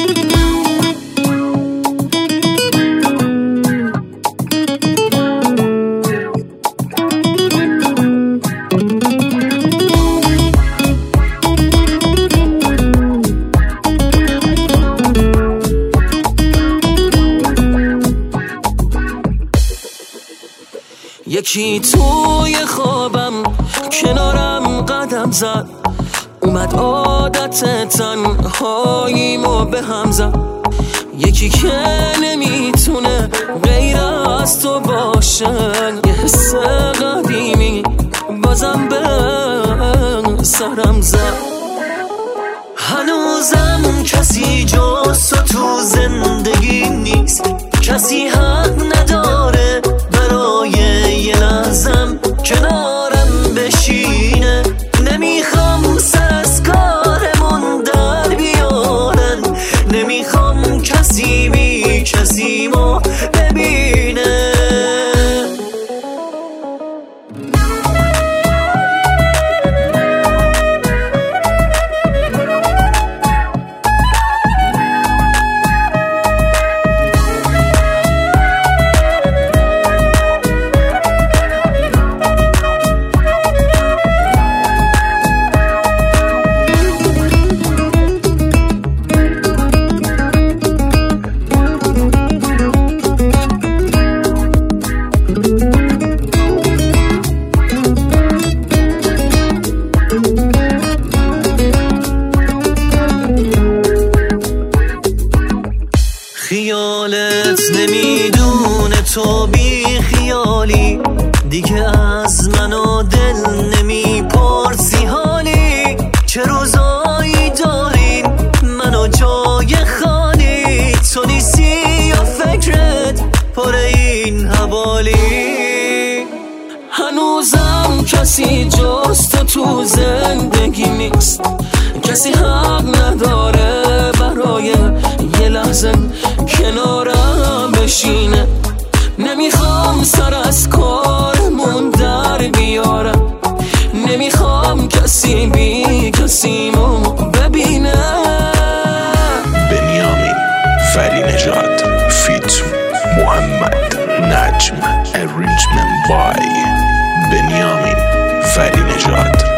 یکی توی خوابم کنارم قدم زد، اومد عادت تنهاییمو به هم زد. یکی که نمیتونه غیر از تو باشه، یه حس قدیمی بازم به سرم زد. هنوزم کسی جز تو زندگی نیست، کسی حق نداره برای یه لحظم کنارم بشینه. نمیخوام سر از کارمون در بیارن، نمیخوام کسی بی کسیمو ببینه. خیالت نمیدونه تو بی خیالی، دیگه از من و دل نمیپرسی حالی. چه روزایی داریم منو جای خالی، تو نیستی یا فکرت پر این حوالی. هنوزم کسی جز تو زندگی نیست، کسی حق نداره برای یه لحظه کنارم بشینه. نمیخوام سر از کارمون در بیارم، نمیخوام کسی بی کسیمو ببینه. بنیامین ولی نژاد فیت محمد نجم، arrangement by بنیامین ولی نژاد.